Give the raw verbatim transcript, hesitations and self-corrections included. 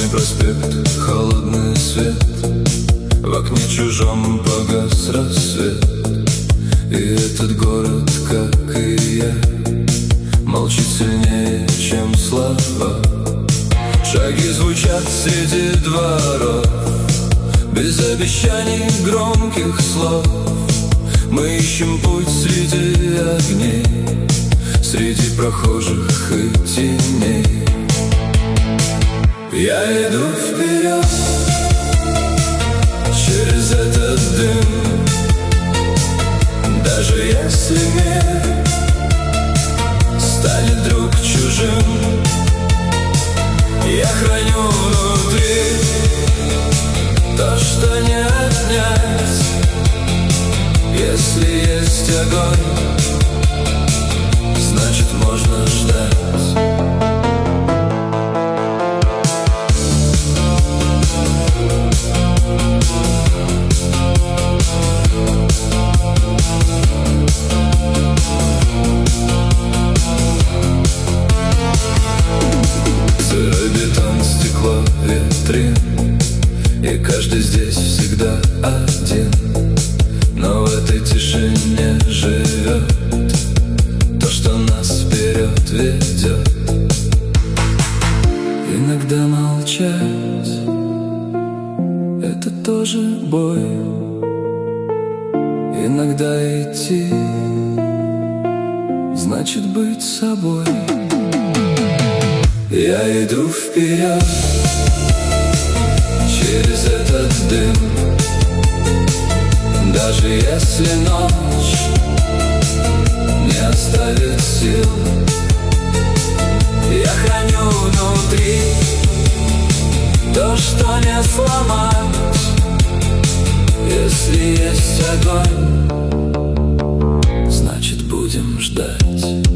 проспект, холодный свет, в окне чужом погас рассвет. И этот город, как и я, молчит сильнее, чем слова. Шаги звучат среди дворов, без обещаний громких слов. Мы ищем путь среди огней, среди прохожих и теней. Я иду вперед через этот дым, даже если мир станет вдруг чужим. Я храню внутри то, что не отнять. Если есть огонь, значит можно ждать. Сырой бетон, стекло, витрин, и каждый здесь всегда один. Но в этой тишине живет то, что нас вперед ведет. Иногда молчать — это тоже бой. Иногда идти — значит быть собой. Я иду вперед через этот дым, даже если ночь не оставит сил. Я храню внутри то, что не сломать. Если есть огонь, значит будем ждать.